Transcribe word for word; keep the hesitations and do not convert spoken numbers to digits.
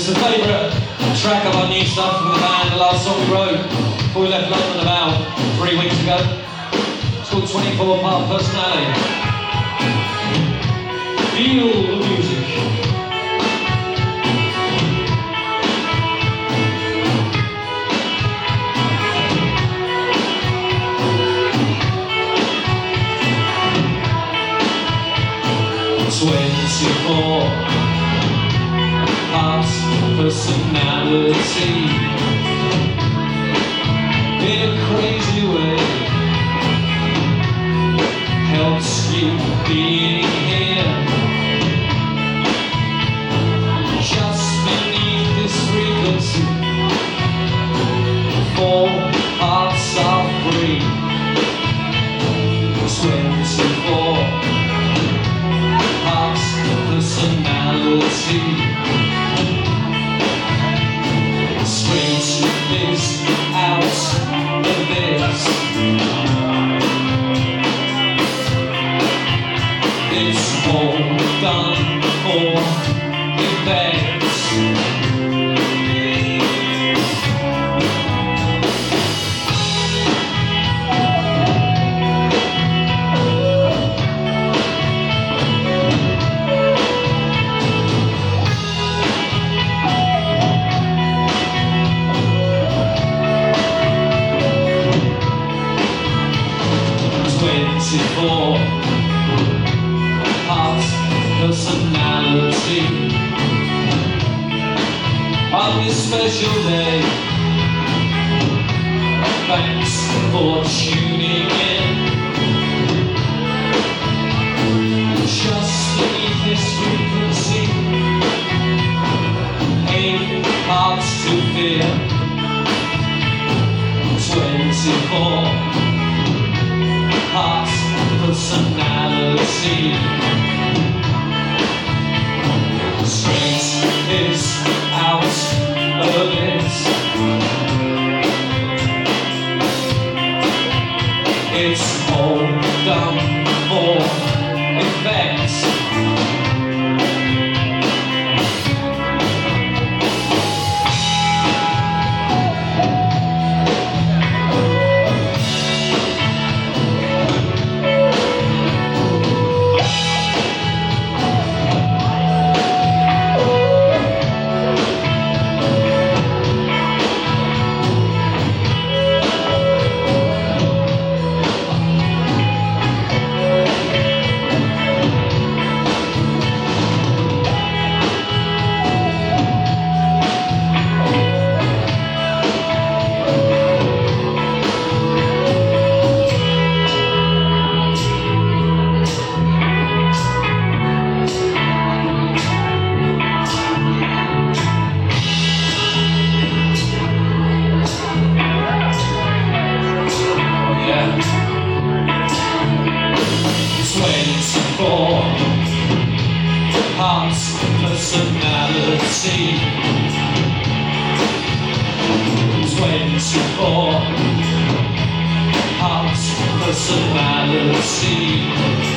It's a favourite track of our new stuff from the band. The last song we wrote before we left London about three weeks ago. It's called twenty-four part Personality. Feel the music. twenty-four parts personality in a crazy way helps you being here just beneath this frequency. Four parts are free. twenty-four personality. Straight is out of this. It's all done for effects. twenty-four parts personality. On this special day, thanks for tuning in. Just beneath this frequency, eight parts to fear. twenty-four parts personality. Straight is out of it. It's all done for effect. twenty-four parts personality. twenty-four parts personality.